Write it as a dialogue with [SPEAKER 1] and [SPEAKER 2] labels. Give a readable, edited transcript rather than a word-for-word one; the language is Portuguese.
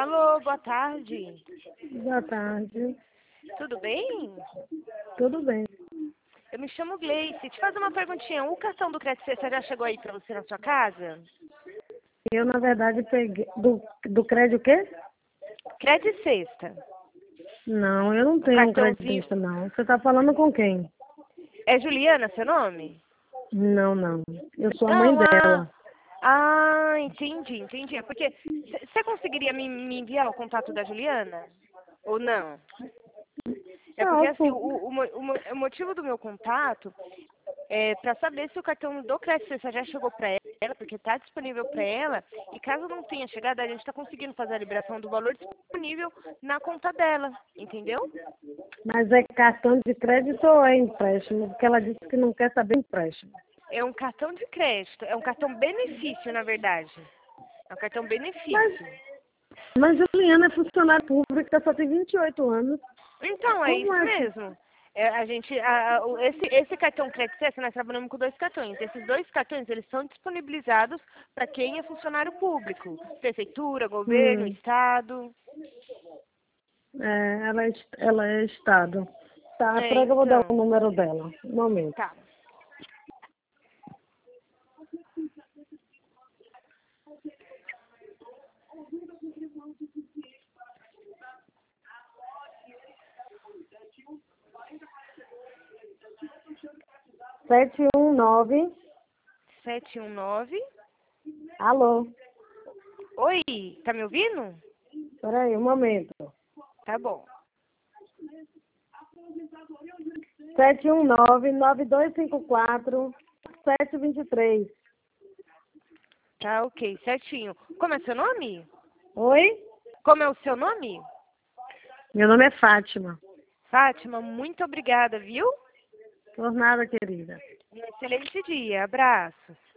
[SPEAKER 1] Alô, boa tarde.
[SPEAKER 2] Boa tarde.
[SPEAKER 1] Tudo bem?
[SPEAKER 2] Tudo bem.
[SPEAKER 1] Eu me chamo Gleice. Te fazer uma perguntinha. O cartão do Crédito Cesta já chegou aí para você na sua casa?
[SPEAKER 2] Eu, na verdade, peguei... Do crédito o quê?
[SPEAKER 1] Crédito Cesta.
[SPEAKER 2] Não, eu não
[SPEAKER 1] O
[SPEAKER 2] tenho um
[SPEAKER 1] cartãozinho.
[SPEAKER 2] creditista, não. Você está falando com quem?
[SPEAKER 1] É Juliana seu nome?
[SPEAKER 2] Não, não. Eu sou a mãe
[SPEAKER 1] Não,
[SPEAKER 2] dela.
[SPEAKER 1] entendi. É porque você conseguiria me enviar o contato da Juliana? Ou não? É porque assim,
[SPEAKER 2] Posso.
[SPEAKER 1] o motivo do meu contato é para saber se o cartão do Crédito Cesta já chegou para ela, porque está disponível para ela, e caso não tenha chegado, a gente está conseguindo fazer a liberação do valor disponível na conta dela, entendeu?
[SPEAKER 2] Mas é cartão de crédito ou é empréstimo? Porque ela disse que não quer saber empréstimo.
[SPEAKER 1] É um cartão de crédito, é um cartão benefício, na verdade. É um cartão
[SPEAKER 2] Mas,
[SPEAKER 1] benefício.
[SPEAKER 2] mas Juliana é funcionária pública, só tem 28 anos.
[SPEAKER 1] Então, é
[SPEAKER 2] Como
[SPEAKER 1] isso
[SPEAKER 2] é que...
[SPEAKER 1] mesmo. É, esse cartão Crédito Cesta, nós trabalhamos com 2 cartões. Esses 2 cartões, eles são disponibilizados para quem é funcionário público. Prefeitura, governo,
[SPEAKER 2] Hum,
[SPEAKER 1] estado.
[SPEAKER 2] ela é Estado. Tá,
[SPEAKER 1] É,
[SPEAKER 2] peraí que eu vou dar o
[SPEAKER 1] então,
[SPEAKER 2] número dela. Um momento.
[SPEAKER 1] tá.
[SPEAKER 2] 719.
[SPEAKER 1] 719.
[SPEAKER 2] Alô?
[SPEAKER 1] Oi, tá me ouvindo?
[SPEAKER 2] Peraí, um momento.
[SPEAKER 1] Tá bom.
[SPEAKER 2] 719-9254-723.
[SPEAKER 1] Tá ok, certinho. Como é seu nome?
[SPEAKER 2] Oi?
[SPEAKER 1] Como é o seu nome?
[SPEAKER 2] Meu nome é Fátima.
[SPEAKER 1] Fátima, muito obrigada, viu?
[SPEAKER 2] Por nada, querida.
[SPEAKER 1] Um excelente dia. Abraços.